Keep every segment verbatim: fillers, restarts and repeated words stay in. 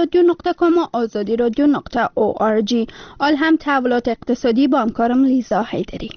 رادیو نقطه کام و آزادی رادیو نقطه او آر جی. آل هم تحولات اقتصادی با همکارم لیزا حیدری.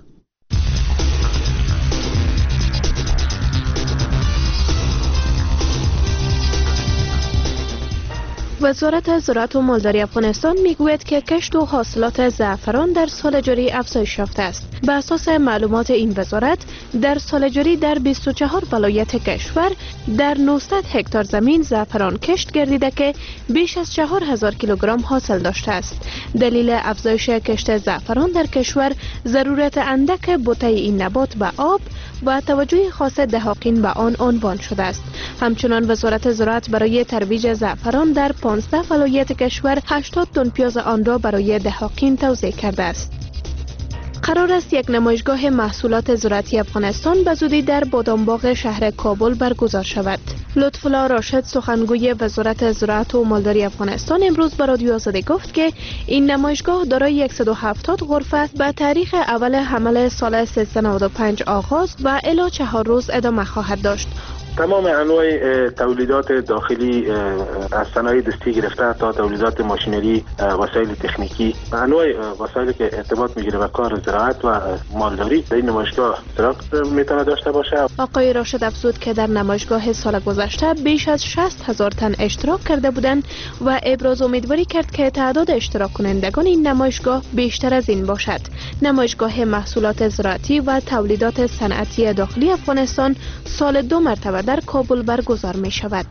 وزارت زراعت و مالداری افغانستان میگوید که کشت و حاصلات زعفران در سال جاری افزایش یافته است. به اساس معلومات این وزارت در سال جاری در بیست و چهار ولایت کشور در نهصد هکتار زمین زعفران کشت گردیده که بیش از چهار هزار کیلوگرم حاصل داشته است. دلیل افزایش کشت زعفران در کشور ضرورت اندک بوته این نبات به آب و توجه خاص دهقان به آن عنوان شده است. همچنان وزارت زراعت برای ترویج زعفران در پانزده ولایت کشور هشتاد تن پیاز آن را برای دهقان توزیع کرده است. قرار است یک نمایشگاه محصولات زراعتی افغانستان به زودی در بادامباغ شهر کابل برگزار شود. لطف‌الله راشد سخنگوی وزارت زراعت و مالداری افغانستان امروز به رادیو آزادی گفت که این نمایشگاه دارای صد و هفتاد غرفه به تاریخ اول حمل سال سیصد و نود و پنج آغاز و الی چهار روز ادامه خواهد داشت. تمام انواع تولیدات داخلی از صنایع دستی گرفته تا تولیدات ماشینری، وسایل تکنیکی و انواع وسایلی که ارتباط میگیره با کار زراعت و مالداری در این نمایشگاه اشتراک میتونه داشته باشه. آقای راشد افزود که در نمایشگاه سال گذشته بیش از شصت هزار تن اشتراک کرده بودند و ابراز امیدواری کرد که تعداد اشتراک کنندگان این نمایشگاه بیشتر از این باشد. نمایشگاه محصولات زراعتی و تولیدات صنعتی داخلی افغانستان سال دو مرتبه در کابل برگزار می شود.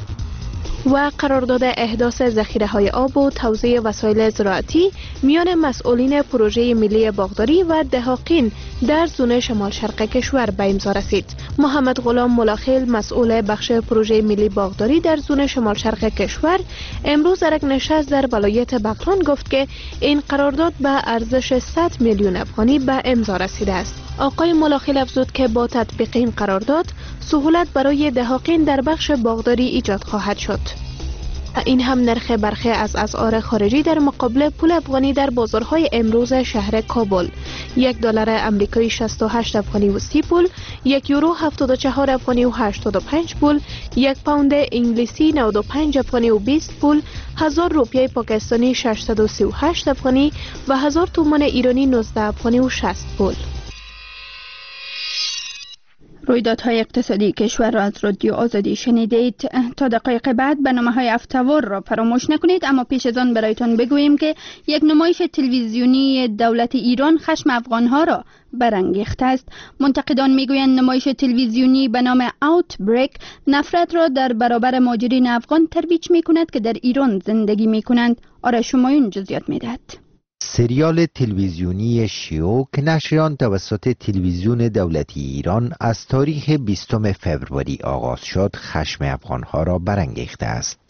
و قرارداد احداث ذخیره‌های آب و توزیع وسایل زراعتی میان مسئولین پروژه ملی باغداری و دهقان در زون شمال شرق کشور به امضا رسید. محمد غلام ملاخیل مسئول بخش پروژه ملی باغداری در زون شمال شرق کشور امروز در یک نشست در ولایت بغلان گفت که این قرارداد به ارزش صد میلیون افغانی به امضا رسیده است. آقای ملاخیل افزود که با تطبیق این قرارداد سهولت برای دهقان در بخش باغداری ایجاد خواهد شد. این هم نرخ برخی از اسعار خارجی در مقابل پول افغانی در بازارهای امروز شهر کابل: یک دلار امریکایی شصت و هشت افغانی و سی پول، یک یورو هفتاد و چهار افغانی و هشتاد و پنج پول، یک پوند انگلیسی نود و پنج افغانی و بیست پول، هزار روپیه پاکستانی ششصد و سی و هشت افغانی و هزار تومان ایرانی نوزده افغانی و شصت پول. رویدادهای اقتصادی کشور را از رادیو آزادی شنیدید. تا دقایق بعد برنامه‌های افتوار را فراموش نکنید، اما پیش از آن برایتان بگوییم که یک نمایش تلویزیونی دولت ایران خشم افغانها را برانگیخته است. منتقدان میگویند نمایش تلویزیونی به نام اوتبریک نفرت را در برابر مهاجرین افغان ترویج می‌کند که در ایران زندگی می‌کنند. آرش شمایون جزئیات می‌دهد. سریال تلویزیونی شیو که نشر آن توسط تلویزیون دولتی ایران از تاریخ بیستم فوریه آغاز شد، خشم افغانها را برانگیخته است.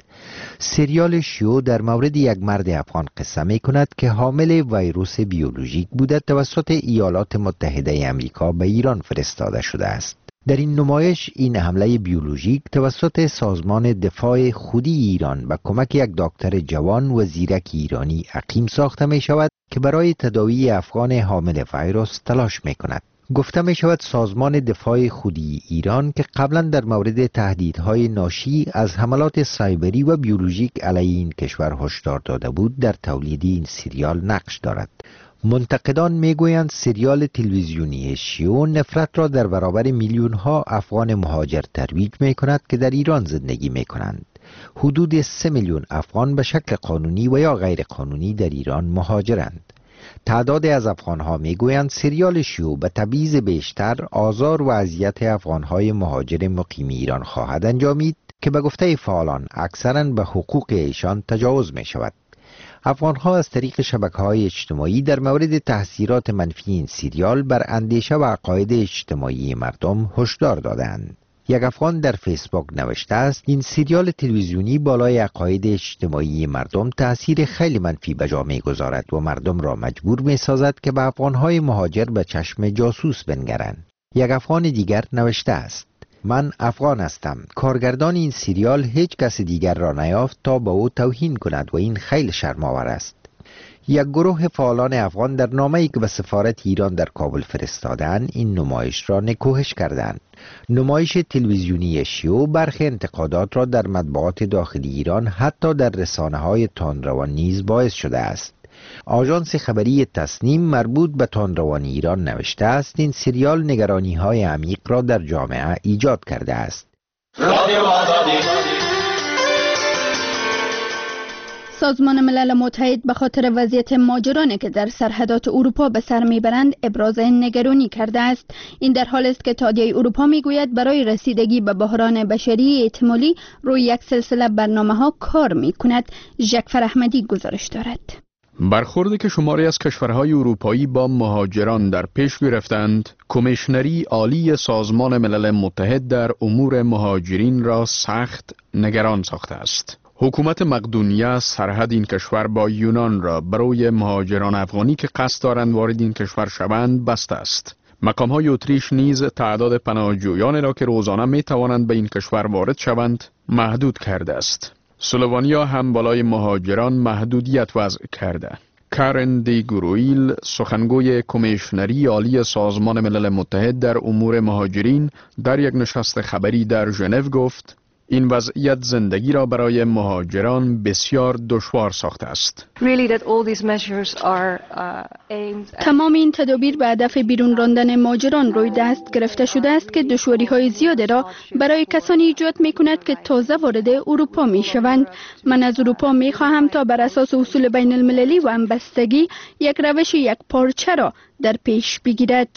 سریال شیو در مورد یک مرد افغان قصه می کند که حامل ویروس بیولوژیک بوده توسط ایالات متحده آمریکا به ایران فرستاده شده است. در این نمایش این حمله بیولوژیک توسط سازمان دفاع خودی ایران به کمک یک دکتر جوان و زیرک ایرانی عقیم ساخته می شود که برای تداوی افغان حامل ویروس تلاش می کند. گفته می شود سازمان دفاع خودی ایران که قبلا در مورد تهدیدهای ناشی از حملات سایبری و بیولوژیک علیه این کشور هشدار داده بود، در تولید این سریال نقش دارد. منتقدان میگویند سریال تلویزیونی شیو نفرت را در برابر میلیون ها افغان مهاجر ترویج می کند که در ایران زندگی می کنند. حدود سه میلیون افغان به شکل قانونی و یا غیر قانونی در ایران مهاجرند. تعدادی از افغانها میگویند سریال شیو به تبعیض بیشتر آزار و اذیت افغانهای مهاجر مقیم ایران خواهد انجامید که به گفته فعالان اکثراً به حقوق ایشان تجاوز می شود. افغانها از طریق شبکه‌های اجتماعی در مورد تاثیرات منفی این سریال بر اندیشه و عقاید اجتماعی مردم هشدار دادند. یک افغان در فیسبوک نوشته است این سریال تلویزیونی بالای عقاید اجتماعی مردم تأثیر خیلی منفی به جا می‌گذارد و مردم را مجبور می‌سازد که به افغانهای مهاجر به چشم جاسوس بنگرند. یک افغان دیگر نوشته است من افغان هستم. کارگردان این سریال هیچ کس دیگر را نیافت تا به او توهین کند و این خیلی شرم‌آور است. یک گروه فعالان افغان در نامه‌ای که به سفارت ایران در کابل فرستادند این نمایش را نکوهش کردند. نمایش تلویزیونی شیو برخی انتقادات را در مطبوعات داخلی ایران حتی در رسانه‌های تندروان نیز باعث شده است. آژانس خبری تصنیم مربوط به تندروان ایران نوشته است این سریال نگرانی‌های عمیق را در جامعه ایجاد کرده است. سازمان ملل متحد به خاطر وضعیت مهاجرانی که در سرحدات اروپا به سر میبرند ابراز نگرانی کرده است. این در حالی است که اتحادیه اروپا میگوید برای رسیدگی به بحران بشری احتمالی روی یک سلسله برنامه‌ها کار میکند. ژکفر احمدی گزارش دارد. برخوردی که شماری از کشورهای اروپایی با مهاجران در پیش گرفتند، کمیشنری عالی سازمان ملل متحد در امور مهاجرین را سخت نگران ساخته است. حکومت مقدونیه سرحد این کشور با یونان را برای مهاجران افغانی که قصد دارند وارد این کشور شوند بسته است. مقام‌های اتریش نیز تعداد پناهجویانی را که روزانه می توانند به این کشور وارد شوند محدود کرده است. اسلوونیا هم بالای مهاجران محدودیت وضع کرده. کارن دی گرویل سخنگوی کمیشنری عالی سازمان ملل متحد در امور مهاجرین در یک نشست خبری در ژنو گفت این وضعیت زندگی را برای مهاجران بسیار دشوار ساخته است. تمام این تدابیر به هدف بیرون راندن مهاجران روی دست گرفته شده است که دشواری‌های زیادی را برای کسانی ایجاد می‌کند که تازه وارد اروپا می‌شوند. من از اروپا می‌خواهم تا بر اساس اصول بین المللی و همبستگی یک روش یک پارچه را در پیش بگیرد.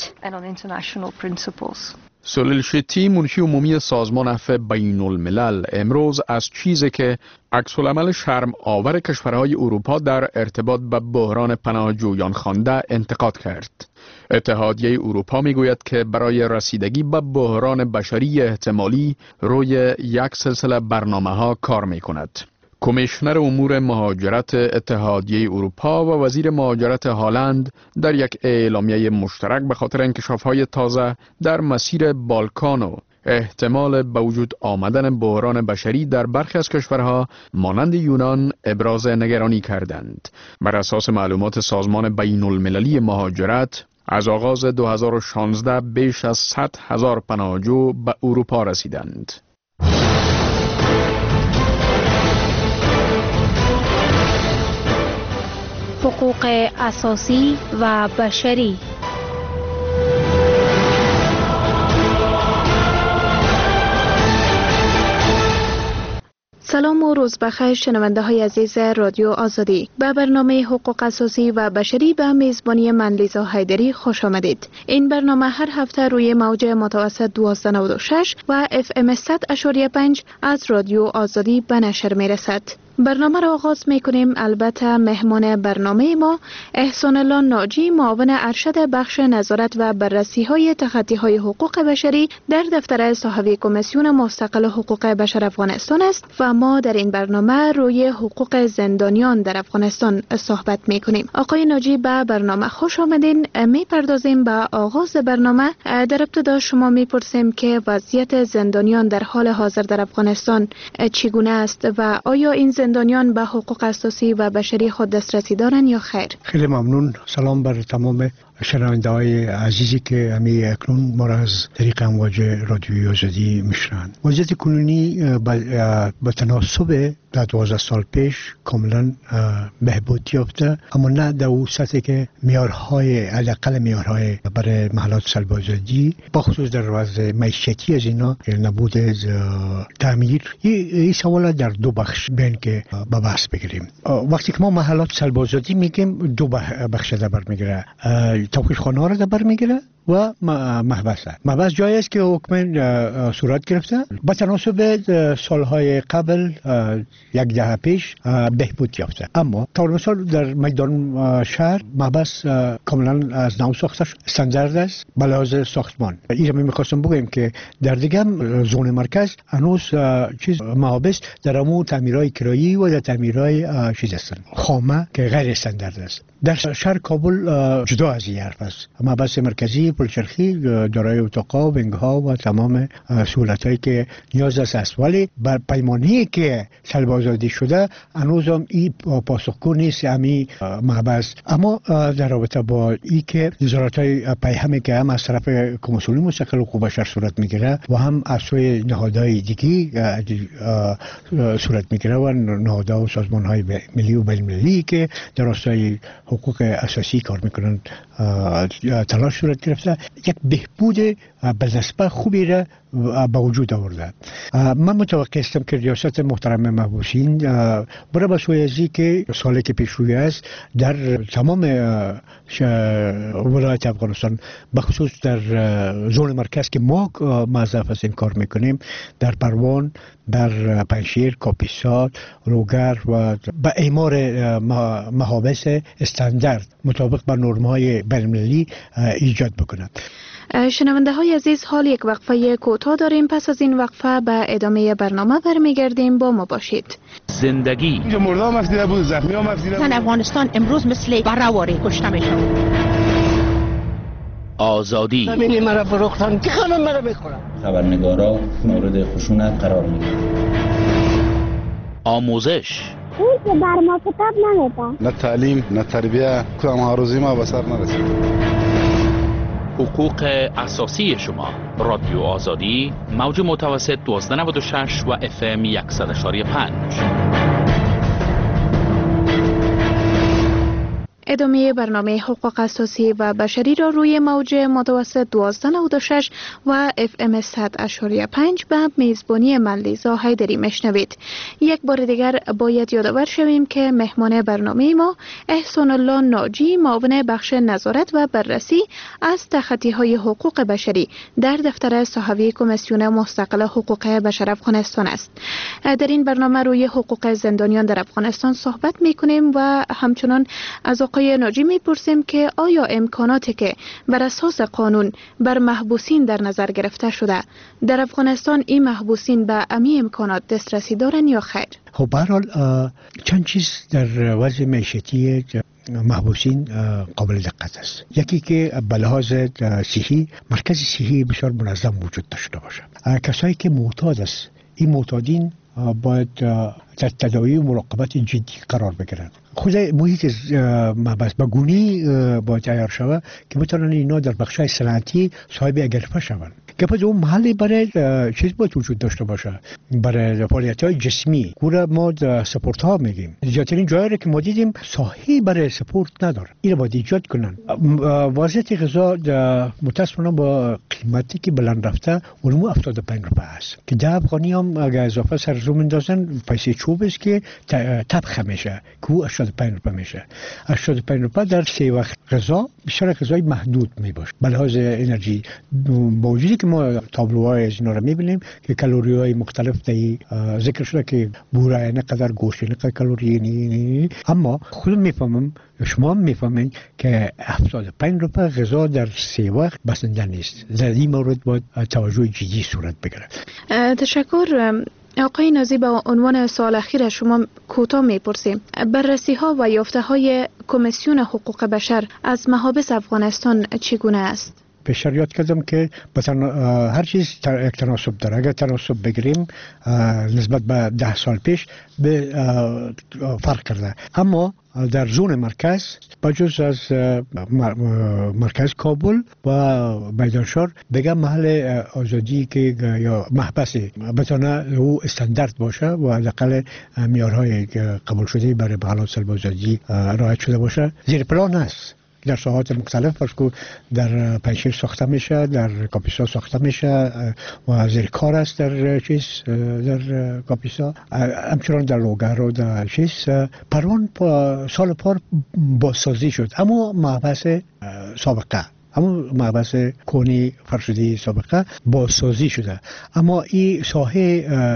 سلیل شتی منشی عمومی سازمان عفو بین الملل امروز از چیزی که عکس‌العمل شرم آور کشورهای اروپا در ارتباط به بحران پناهجویان خوانده انتقاد کرد. اتحادیه اروپا میگوید که برای رسیدگی به بحران بشری احتمالی روی یک سلسله برنامه‌ها کار می‌کند. کمیشنر امور مهاجرت اتحادیه اروپا و وزیر مهاجرت هلند در یک اعلامیه مشترک به خاطر انکشاف‌های تازه در مسیر بالکان و احتمال به وجود آمدن بحران بشری در برخی از کشورها مانند یونان ابراز نگرانی کردند. بر اساس معلومات سازمان بین المللی مهاجرت از آغاز دو هزار و شانزده بیش از صد هزار پناهجو به اروپا رسیدند. حقوق اساسی و بشری. سلام و روز بخیر شنونده های عزیز رادیو آزادی. به برنامه حقوق اساسی و بشری به میزبانی من لیزا حیدری خوش آمدید. این برنامه هر هفته روی موج متوسط دویست و نود و شش و اف ام صد و پنج از رادیو آزادی به نشر می رسد. برنامه را آغاز می کنیم. البته مهمان برنامه ما احسان الله ناجی معاون ارشد بخش نظارت و بررسی های تخطی های حقوق بشری در دفتر صاحب کمیسیون مستقل حقوق بشر افغانستان است و ما در این برنامه روی حقوق زندانیان در افغانستان صحبت می کنیم. آقای ناجی به برنامه خوش آمدین. می پردازیم به آغاز برنامه. در ابتدا شما می پرسیم که وضعیت زندانیان در حال حاضر در افغانستان چگونه است و آیا این زندانیان به حقوق اساسی و بشری خود دسترسی دارند یا خیر؟ خیلی ممنون. سلام بر تمام شنونده های عزیزی که همی اکنون ما را از طریق امواج رادیوی آزادی میشنوند. وضعیت کنونی به تناسب در دوازده سال پیش کاملا بهبود یافته، اما نه در اون سطحی که معیارهای حداقل معیارهای برای محلات سلب آزادی بخصوص در وضع معیشتی از اینا نبود تعمیر. این سوال در دو بخش بین که به بحث بگیریم. وقتی که ما محلات سلب آزادی میگیم دو بخش در بر میگیره، توقیف خانه ها را در بر میگیره و محبس. محبس جایی است که حکم صورت گرفته با تناسب سالهای قبل یک دهه پیش بهبود یافته، اما طور مثال در میدان شهر محبس کاملا از نو ساخته شد، استاندارد است به لحاظ ساختمان. اینجا می می‌خواستم بگم که در دیگه زون مرکز هنوز چیز محابس در امو تعمیرهای کرایی و در تعمیرهای چیز هستند خامه که غیر استاندارد است. در شهر کابل جدا از این حرف است. محبس مرکزی کشتی پلچرخی دارای اتاقا و ونگها و تمام سهولت‌هایی که نیاز است، ولی بر پیمانی که سلب آزادی شده هنوز هم این پاسخگو نیست امی محبس. اما در رابطه با این که نظارت‌های پیهمی که هم از طرف کمیسیون مستقل حقوق بشر صورت میگیره و هم از سوی نهادهای دیگی صورت میگیره و نهادها و سازمان‌های ملی و بین‌المللی که در راستای حقوق اساسی کار میکنن تلاش صورت گرفته، یک بهبود به نسبت خوبی را به وجود آورده. من متوقع هستم که ریاست محترم محبوسین برای به سوی ازی که سالی که پیش روی است در تمام ولایت افغانستان، بخصوص در زون مرکز که ما معذف هستیم کار میکنیم، در پروان، در پنشیر، کاپیسا، روگر و به اعمار محابس استاندارد مطابق با نرم‌های بین‌المللی ایجاد بکنند. شنونده های عزیز، حال یک وقفه کوتاه داریم. پس از این وقفه به ادامه برنامه برمیگردیم. با ما باشید. زندگی اینجا مرده هم افزیده بود، زخمی هم افزیده بود. افغانستان امروز مثل بره‌واره کشته میشه. آزادی ببینی مرا فروختن که خانم مرا بخورم. خبرنگارا مورد خشونت قرار میگیرن. آموزش اون که بر ما کتاب نمیده. نه تعلیم نه تربیه، کدام عروضی ما به سر نرسید. حقوق اساسی شما. رادیو آزادی، موج متوسط دوازده نود و شش و اف ام صد و یک و پنج. ادامه برنامه حقوق اساسی و بشری را روی موج متوسط دوازده نود و شش و اف ام صد و پنج به میزبانی من لیزا حیدری میشنوید. یک بار دیگر باید یادآور شویم که مهمان برنامه ما احسان الله ناجی، معاون بخش نظارت و بررسی از تخطی های حقوق بشری در دفتر صحوی کمیسیون مستقل حقوق بشر افغانستان است. در این برنامه روی حقوق زندانیان در افغانستان صحبت میکنیم و همچنان از آقای ناجی میپرسیم که آیا امکاناتی که بر اساس قانون بر محبوسین در نظر گرفته شده در افغانستان، این محبوسین به امی امکانات دسترسی دارن یا خیر؟ خب به هر حال چند چیز در وضع معیشتی محبوسین قابل دقت است. یکی که به لحاظ صحی مرکز صحی بسیار منظم وجود داشته باشد. کسایی که معتاد است، این معتادین باید در تداوی و مراقبت جدی قرار بگیرند. خود محیط محبس به گونی باید تیار شود که بتونن اینا در بخشای صنعتی صاحب اگرفه شوند. که پس اون محلی برای چیز باید وجود داشته باشه، برای فعالیت‌های جسمی. کورا ما سپورت ها میگیم، زیادترین جایی که ما دیدیم ساحی برای سپورت نداره، این باید ایجاد کنن. وضعیت غذا متاسفانه با قیمتی که بلند رفته علمو هفتاد و پنج روپیه است که ده افغانی هم اگه اضافه سر زوم اندازن پیسه چوب است که طبخ میشه که او هشتاد و پنج روپیه میشه. هشتاد و پنج روپیه در سه وقت غذا بسیار غذای محدود میباشه. به لحاظ انرژی با وجودی که ما تابلوهای از اینا رو میبینیم که کالری های مختلف دی ذکر شده که بوره نقدر گوشت نقدر کالری نی، اما خودم میفهمم شما میفهمین که هفتاد و پنج روپیه غذا در سه وقت بسنده نیست. در این مورد باید توجه جدی صورت بگیره. تشکر. آقای نازی، به عنوان سوال اخیر شما کوتاه میپرسیم، بررسی ها و یافته های کمیسیون حقوق بشر از محابس افغانستان چگونه است؟ پیشتر یاد کردم که هر چیز یک تناسب داره. اگر تناسب بگیریم نسبت به ده سال پیش به فرق کرده، اما در زون مرکز بجز از مرکز کابل و میدانشار بگم محل آزادی که یا محبسی بتونه او استاندارد باشه و حداقل معیارهای قبول شده برای حالات سلب آزادی رعایت شده باشه، زیر پلان است. در ساحات مختلف فرض کو در پنشیر ساخته میشه، در کاپیسا ساخته میشه و زیر کار است در چیز در کاپیسا، همچنان در لوگر و در چیز پروان سال پار بازسازی شد، اما محبس سابقه اما محبس کونی فرشدی سابقه بازسازی شده، اما این ساحه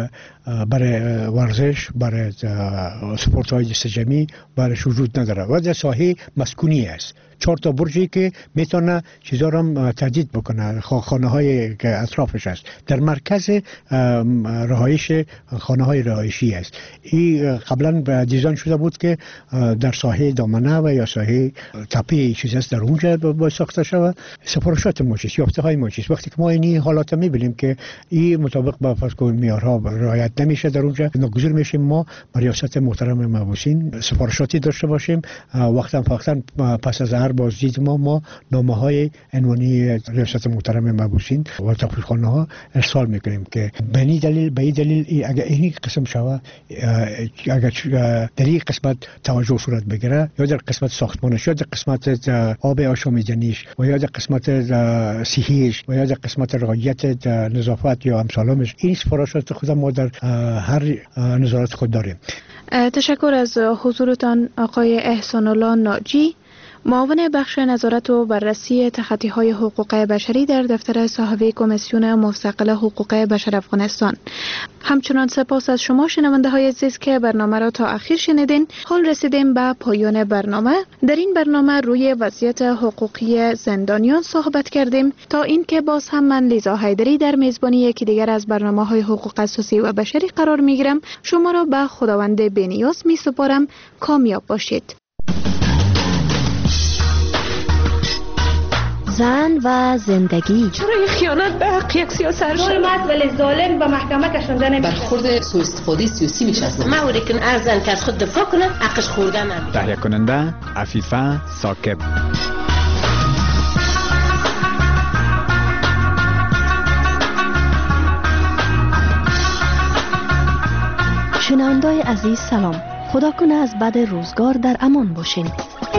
برای ورزش، برای سپورت های جست جمعی برایش وجود نداره و در ساحه مسکونی است. چهار تا برجی که میتونه چیزا رو تهدید بکنه، خانه های که اطرافش است. در مرکز رهایش خانه های رهایشی است. این قبلا دیزاین شده بود که در ساحه دامنه و یا ساحه تپه چیز است در اونجا با ساخته شود. سفارشات موجود، یافته های موجود. وقتی که ما این حالات میبینیم که این مطابق با فرض کنید معیارها رعایت نمیشه در اونجا، ناگزیر میشیم ما با ریاست محترم مبعوثین سفارشاتی داشته باشیم. وقتا فقط پس از هر بازدید ما ما نامه های عنوانی ریاست محترم مبعوثین و تفریحخانه ها ارسال میکنیم که به این دلیل به این دلیل اگر این قسم شود، اگر در این قسمت توجه صورت بگیره یا در قسمت ساختمانش یا در قسمت آب آشامیدنیش و یا در قسمت صحیش و یا در قسمت رعایت نظافت یا امثالش، این سفارشات خود ما در هر نظارت خود داریم. تشکر از حضورتان آقای احسان الله ناجی، معاون بخش نظارت و بررسی تخطی‌های حقوق بشری در دفتر صاحب کمیسیون مستقل حقوق بشر افغانستان. همچنان سپاس از شما شنونده های عزیز که برنامه را تا اخیر شنیدین. حال رسیدیم به پایان برنامه. در این برنامه روی وضعیت حقوقی زندانیان صحبت کردیم تا اینکه باز هم من لیزا حیدری در میزبانی یکی دیگر از برنامه‌های حقوق اساسی و بشری قرار میگیرم. شما را به خداوند بی‌نیاز میسپارم. کامیاب باشید. زن و زندگی. چرا این خیانت به حق یک سیاست شد؟ مرد ولی ظالم به محکمه کشانده نمیشه. برخورد سوء استفاده سیاسی میشه از ما اوری که ارزن که از خود دفاع کنه حقش خورده نمیشه. تهیه کننده عفیفه ثاقب. شنونده‌های عزیز سلام. خدا کنه از بد روزگار در امان باشین.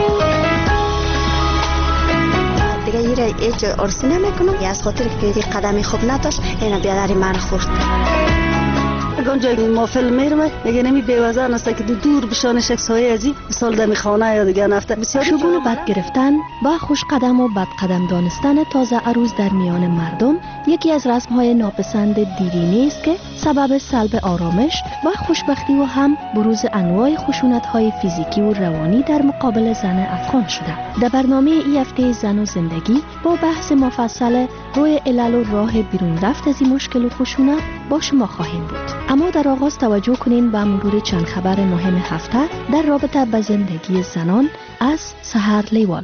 دیگه یه هیچ ارسی نمیکنم، از خاطر که قدمی خوب نداشت اینا بیادری من خورد. گنجای ما فیلم میرم میگه نمی بیوزن است که دور بشان شخصای ازی سال دمی خانه یا دیگه نفته بسیار شگون و بد گرفتن با خوش قدم و بد قدم دانستن تازه عروض در میان مردم یکی از رسم‌های ناپسند دیرینه است که سبب سلب آرامش و خوشبختی و هم بروز انواع خشونت‌های فیزیکی و روانی در مقابل زن افغان شده. در برنامه این هفته زن و زندگی با بحث مفصل روی علل و راه بیرون رفت از این مشکل و خشونت با شما خواهیم بود. اما در آغاز توجه کنین به مرور چند خبر مهم هفته در رابطه با زندگی زنان از سحر لیوال.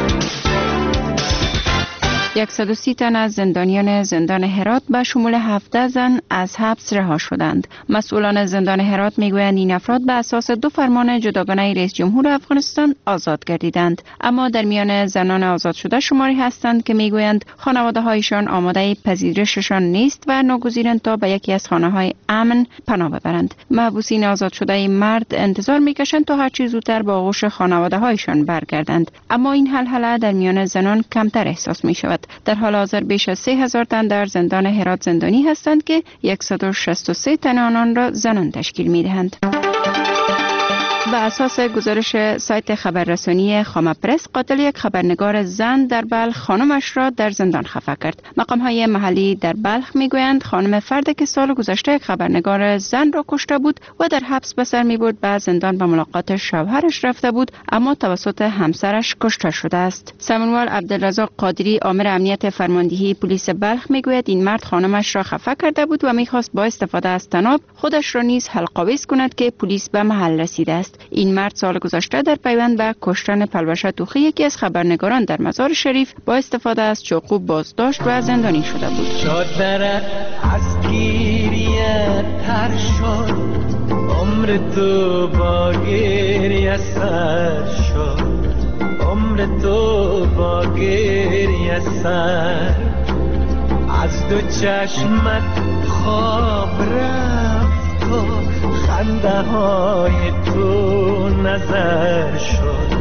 صد و سی تن از زندانیان زندان هرات به شمول هفده زن از حبس رها شدند. مسئولان زندان هرات میگویند این افراد به اساس دو فرمان جداگانه رئیس جمهور افغانستان آزاد گردیدند. اما در میان زنان آزاد شده شماری هستند که میگویند خانواده هایشان آماده پذیرششان نیست و ناگزیرند تا به یکی از خانه های امن پناه ببرند. محبوسین آزاد شده مرد انتظار میکشند تا هر چه زودتر با آغوش خانواده هایشان برگردند. اما این حلحله در میان زنان کمتر احساس می شود. در حال حاضر بیش از سه هزار تن در زندان هرات زندانی هستند که صد و شصت و سه تن آنان را زنان تشکیل می دهند. به اساس گزارش سایت خبررسانی خامه پرس، قاتل یک خبرنگار زن در بلخ خانمش را در زندان خفه کرد. مقام‌های محلی در بلخ میگویند خانم فرد که سال گذشته یک خبرنگار زن را کشته بود و در حبس به سر میبرد به زندان به ملاقات شوهرش رفته بود، اما توسط همسرش کشته شده است. سمنوال عبدالرزاق قادری آمر امنیت فرماندهی پلیس بلخ میگوید این مرد خانمش را خفه کرده بود و میخواست با استفاده از طناب خودش را نیز حلق‌آویز کند که پلیس به محل رسیده است. این مرد سال گذشته در پیوند به کشتن پلوشه توخی یکی از خبرنگاران در مزار شریف با استفاده از چاقو بازداشت و زندانی شده بود. شادرت از گیریه تر شد، عمر تو با گریه سر شد، عمر تو با گریه سر، از دو چشمت خواب رفت و خنده های تو نظر شد،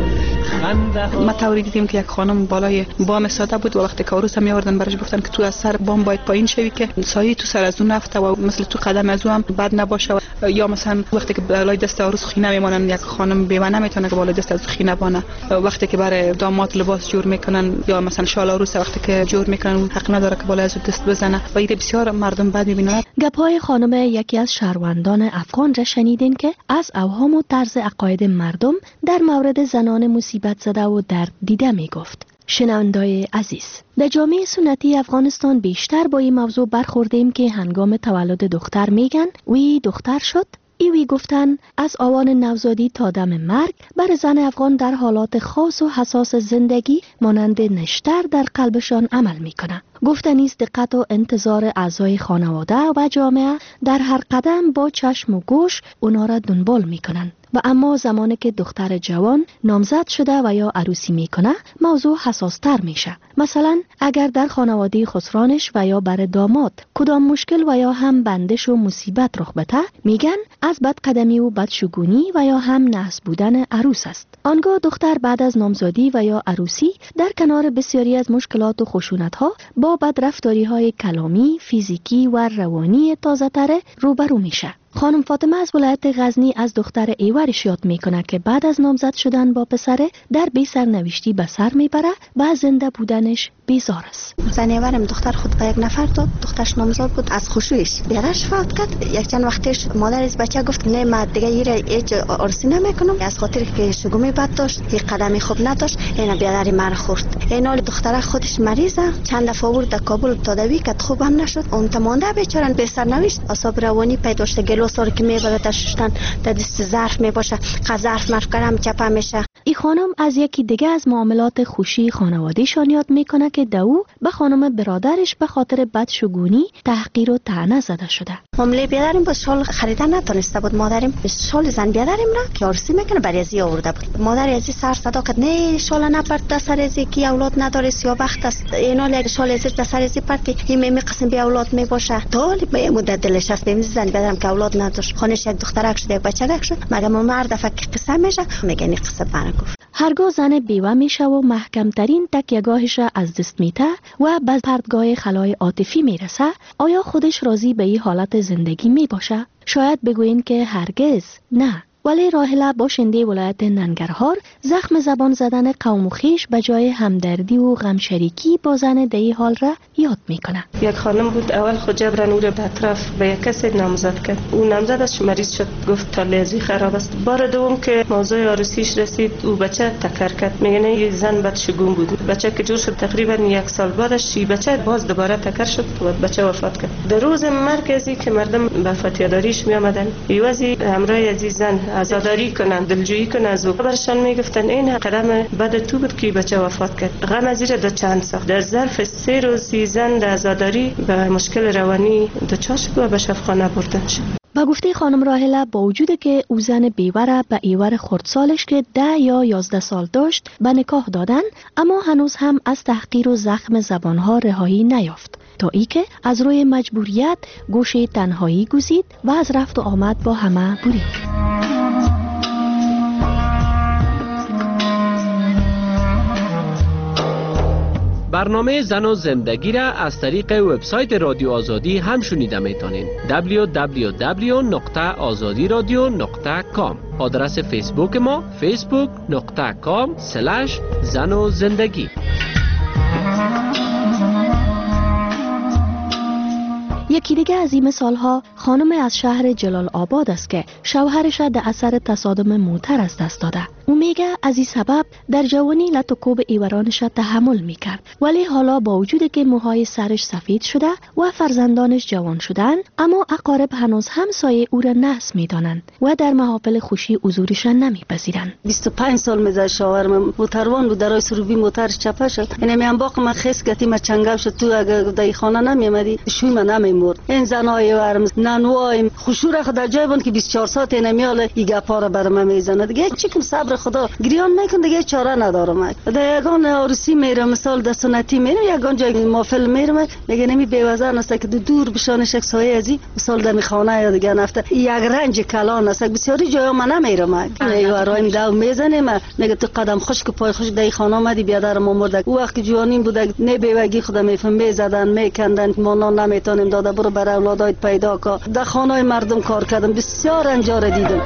ما توری دیدیم که یک خانم بالای بام ساده بود و وقتی که عروس هم می‌آوردن برش گفتن که تو از سر بام باید پایین شوی که سایه تو سر از اون نفته و مثل تو قدم از اون هم بد نباشه. یا مثلا وقتی که بالای دست عروس خینه میمونن، یک خانم بیوه نمیتونه که بالای دست از خینه بانه. وقتی که برای داماد لباس جور میکنن یا مثلا شال عروس وقتی که جور میکنن حق نداره که بالای از دست بزنه و این بسیار مردم بد میبینن. گپای خانم یکی از شهروندان افغان را شنیدین که از اوهام و طرز عقاید مردم در مورد زنان مصیبت زده و درد دیده میگفت. شنوندای عزیز، در جامعه سنتی افغانستان بیشتر با این موضوع برخوردیم که هنگام تولد دختر میگن وی دختر شد. ایوی گفتن از آوان نوزادی تا دم مرگ بر زن افغان در حالات خاص و حساس زندگی مانند نشتر در قلبشان عمل میکنه. گفتنی است دقت و انتظار اعضای خانواده و جامعه در هر قدم با چشم و گوش اونا را دنبال میکنن. و اما زمانی که دختر جوان نامزد شده و یا عروسی میکنه موضوع حساس تر میشه. مثلا اگر در خانواده خسرانش و یا بر داماد کدام مشکل و یا هم بندش و مصیبت رخ بده میگن از بدقدمی و بدشگونی و یا هم نحس بودن عروس است. آنگاه دختر بعد از نامزادی و یا عروسی در کنار بسیاری از مشکلات و خشونت ها با بدرفتاری های کلامی، فیزیکی و روانی تازه تره روبرو میشه. خانم فاطمه از ولایت غزنی از دختر ایورش یاد میکنه که بعد از نامزد شدن با پسره در بی سرنوشتی به سر میبره و زنده بودنش بیزار است. زن ایورم دختر خود به یک نفر داد، دخترش نامزد بود، از خوشویش بیادرش فوت کرد. یک چند وقتش مادر از بچه گفت نه من دیگه ایره هیچ عرسی نمیکنم، از خاطر که شگومی بد داشت، یک قدمی خوب نداشت، اینا بیادری مر خورد. اینا دختر خودش مریضه، چند دفعه آورد کابل تداوی کرد، خوبم نشد. اون تمانده بیچاره بی سرنوشت، اعصاب روانی پیدا داشته، گلوسار که میبره داشتن در دست ظرف میباشه، ظرف مفکرم چپه میشه. این خانم از یکی دیگه از معاملات خوشی خانواده‌شان یاد میکنه که دو به خانم برادرش به خاطر بدشگونی تحقیر و طعنه زده شده. معامله بیادریم با شال خریدن نتونسته بود. مادریم شال زن بیادریم را که عرسی میکنه برای ازی آورده بود. مادر ازی سر صدا کرد نه شال نپرت در سر ازی کی اولاد نداره سیاه‌بخت است. اینا لگ شال ازی در سر ازی پرتی این می قسم بی اولاد میباشه. طالب به مدت دلش است ببین زن بیادرم که اولاد نداشت. خانش یک دخترک شد یک بچه‌ک شد. مگه مرد فکر قسم میشه میگه این قصه برا گفت. هرگاه زن بیوه میشه و محکمترین تکیه‌گاهش از دست میته و به پرتگاه خلای عاطفی میرسه، آیا خودش راضی به این حالت زندگی میباشه؟ شاید بگوین که هرگز نه. ولی راهله باشنده ولایت ننگرهار زخم زبان زدن قوم و خویش به جای همدردی و غم شریکی با زن دی حال را یاد میکنه. یک خانم بود اول خود جبران او را به اطراف به یک کسی نامزد کرد. او نامزدش مریض شد، گفت تالیزی خراب است. بار دوم که موضوع عروسیش رسید او بچه تکر کرد. میگه نه زن بدشگون بود. بچه که جور شد تقریبا یک سال بعدش بچه باز دوباره تکر شد و بچه وفات کرد. در روز مرکزی که مردم به فتیاداریش می آمدن ایوازی همراه عزیز زن عزاداری کنن، دلجویی کنن از او. برشان میگفتن این قدم بعد تو بود که بچه وفات کرد. غم از زیر دو چند ساخت. در ظرف سه روز زن در عزاداری به مشکل روانی دچار شد و به شفاخانه بردن شد. با گفته خانم راهله با وجود که او زن بیوره به ایور خردسالش که ده یا یازده سال داشت به نکاح دادن، اما هنوز هم از تحقیر و زخم زبانها رهایی نیافت تا ای که از روی مجبوریت گوشه تنهایی گزید و از رفت و آمد با همه برید. برنامه زن و زندگی را از طریق وبسایت رادیو آزادی هم شنیده میتونین. دبلیو دبلیو دبلیو نقطه آزادی رادیو نقطه کام. آدرس فیسبوک ما فیسبوک نقطه کام سلش زن و زندگی. یکی دیگه از این مثال ها خانم از شهر جلال آباد است که شوهرش در اثر تصادم موتر از دست داده. او میگه از این سبب در جوانی لط و کوب ایورانش تحمل میکرد، ولی حالا با وجود که موهای سرش سفید شده و فرزندانش جوان شدن، اما اقارب هنوز هم سایه او را نحس میدانند و در محافل خوشی حضورشان نمیپذیرند. بیست و پنج سال میزد شوهرم موتروان بود، درای سروبی موترش چپه شد. اینم هم باق من خس گتی ما چنگل شد. تو اگه دای خانه نمیامدی شوی من نمی میمرد. این زنای ورم نانوای خشوع خدا جای بود که بیست و چهار ساعت نمیال این گپا رو برام میزنه دیگه. چیکم صبر خدا گریان میکنه دیگه، چاره ندارم. در یگان عروسی میرم مثال در سنتی میرم، یگان جای محفل میرم میگه نمی بی‌وزن است که دور بشانش یک سایه ازی مثال در خانه یا دیگه نفته یک رنج کلان است. بسیاری جای ما نمیرم یوارای داو میزنه ما میگه تو قدم خشک پای خشک در خانه اومدی بیادر ما مرده. او وقت جوانیم بوده نه بیوگی خدا میفهم میزدن میکندن ما نمیتونیم داده برو برای اولادایت پیدا کن. در خانه مردم کار کردم، بسیار انجار دیدم.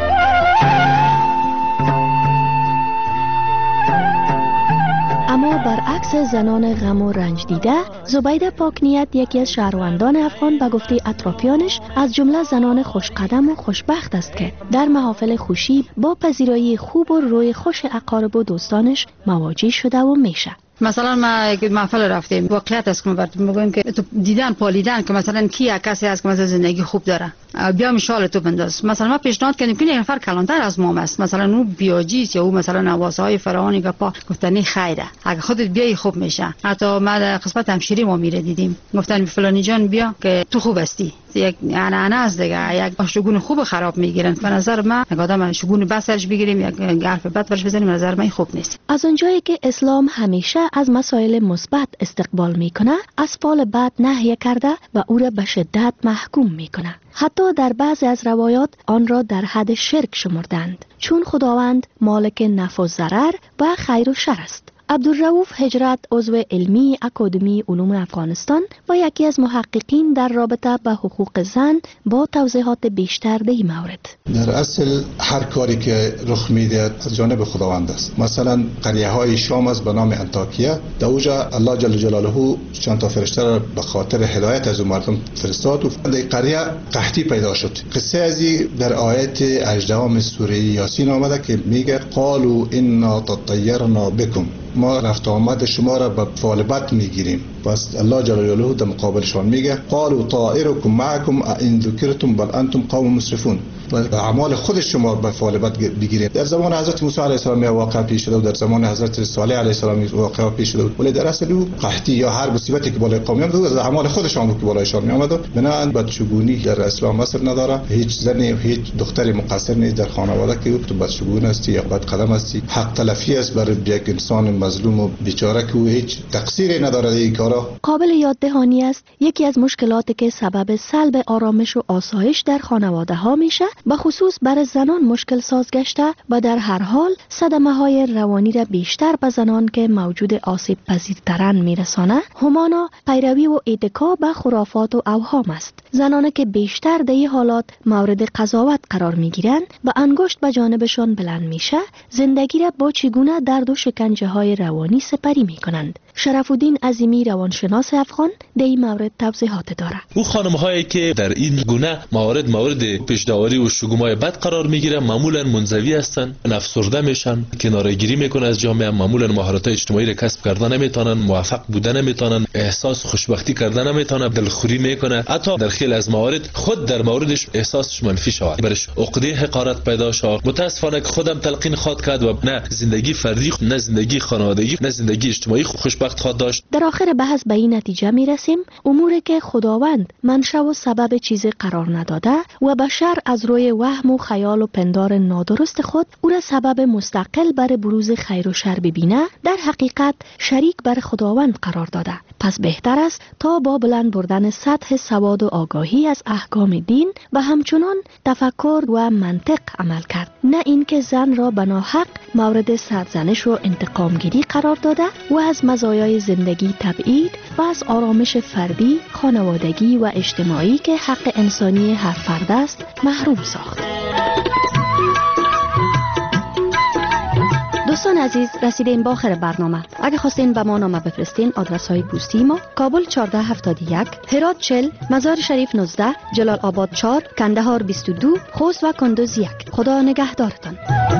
اما برعکس زنان غم و رنج دیده، زبیده پاکنیت یکی از شهروندان افغان به گفته اطرافیانش از جمله زنان خوشقدم و خوشبخت است که در محافل خوشی با پذیرایی خوب و روی خوش اقارب و دوستانش مواجه شده و میشه. مثلا ما یک محفل رفتیم، واقعیت است که ما براتون میگم که تو دیدن پالیدن که مثلا کی کسی هست که مثلا زندگی خوب داره، بیا مشال تو بنداز. مثلا ما پیشنهاد کردیم که یک نفر کلانتر از ما است، مثلا اون بیاجیست یا اون مثلا نوازهای فراوانی گپا، گفتن خیره اگه خودت بیای خوب میشه. حتی ما در قسمت همشیری ما میره دیدیم، گفتن فلانی جان بیا که تو خوب هستی. یک عنعنه است دیگه، یک شگون خوب خراب میگیرن. به نظر من یک آدم شگون بسرش بگیریم یک حرف بد برش بزنیم، به نظر من خوب نیست. از اونجایی که اسلام همیشه از مسائل مثبت استقبال میکنه، از فعل بد نهی کرده و او را به شدت محکوم میکنه. حتی در بعضی از روایات آن را در حد شرک شمردند، چون خداوند مالک نفع و ضرر و خیر و شر است. عبدالرؤوف هجرت عضو علمی اکادمی علوم افغانستان و یکی از محققین در رابطه با حقوق زن با توضیحات بیشتر در این مورد. در اصل هر کاری که رخ میده از جانب خداوند است. مثلا قریه های شام است به نام انطاکیه، در اوجا الله جل جلاله چند تا فرشته را به خاطر هدایت از مردم فرستاد و در قریه قحطی پیدا شد. قصه ازی در آیت هجدهم سوره یاسین آمده که میگه قالوا انا تطیرنا بكم، ما رفت آمد شما را به فعل بد میگیریم. پس الله جل جلاله در مقابلشان میگه قالوا طائركم معكم ان ذکرتم بل انتم قوم مسرفون، و اعمال خود شما به فعل بد بگیرید. در زمان حضرت موسی علیه السلام واقع پیش شده و در زمان حضرت صالح علیه السلام واقع پیش شده، ولی در اصل او قحطی یا هر مصیبتی که بالای قوم میاد از اعمال خودشان بود که بالایشان میآمد. و بنابراین بدشگونی در اسلام اثر نداره. هیچ زنی و هیچ دختری مقصر نیست در خانواده که تو بدشگون هستی یا بد قدم هستی. حق تلفی است بر یک انسان مظلوم و بیچاره که هیچ تقصیری نداره در این کارا. قابل یاد دهانی است یکی از مشکلاتی که سبب سلب آرامش و آسایش در خانواده ها میشه، به خصوص برای زنان مشکل ساز گشته و در هر حال صدمه های روانی را بیشتر به زنان که موجود آسیب پذیرترن میرسانه. همانا پیروی و اتکا به خرافات و اوهام است. زنانی که بیشتر در این حالات مورد قضاوت قرار میگیرند و انگشت به جانبشان بلند میشه، زندگی را با چگونه درد و شکنجه های روانی سپری میکنند. شرف الدین عظیمی روانشناس افغان در این مورد توضیحات داره. او خانم هایی که در این گونه موارد مورد پیشداوری و شگمای بد قرار میگیرن معمولا منزوی هستن، افسرده میشن، کناره‌گیری میکنن از جامعه، معمولا مهارت اجتماعی را کسب کردن نمیتونن، موفق بودن نمیتونن، احساس خوشبختی کردن نمیتونن، دلخوری میکنه. حتی در خیلی از موارد خود در موردش احساسش منفی شود، برش عقده حقارت پیدا شود. متاسفانه که خودم تلقین خواد کرد و نه زندگی فردی، نه زندگی خانوادگی، نه زندگی اجتماعی خوشبخت خواد داشت. در آخر بحث به این نتیجه میرسیم اموری که خداوند منشأ و سبب چیزی قرار نداده و بشر از روی وهم و خیال و پندار نادرست خود او را سبب مستقل بر بروز خیر و شر ببینه، در حقیقت شریک بر خداوند قرار داده. پس بهتر است تا با بلند بردن سطح سواد و آگاهی از احکام دین و همچنان تفکر و منطق عمل کرد، نه اینکه زن را به ناحق مورد سرزنش و انتقامگیری قرار داده و از مزایای زندگی تبعید و از آرامش فردی، خانوادگی و اجتماعی که حق انسانی هر فرد است محروم ساخت. دوستان عزیز، رسیدیم به آخر برنامه. اگه خواستین به ما نامه بفرستین، آدرس های پستی ما: کابل چهارده هفتاد و یک، هرات چهل، مزار شریف نوزده، جلال آباد چهار، کندهار بیست و دو، خوست و کندوز یک. خدا نگهدارتان.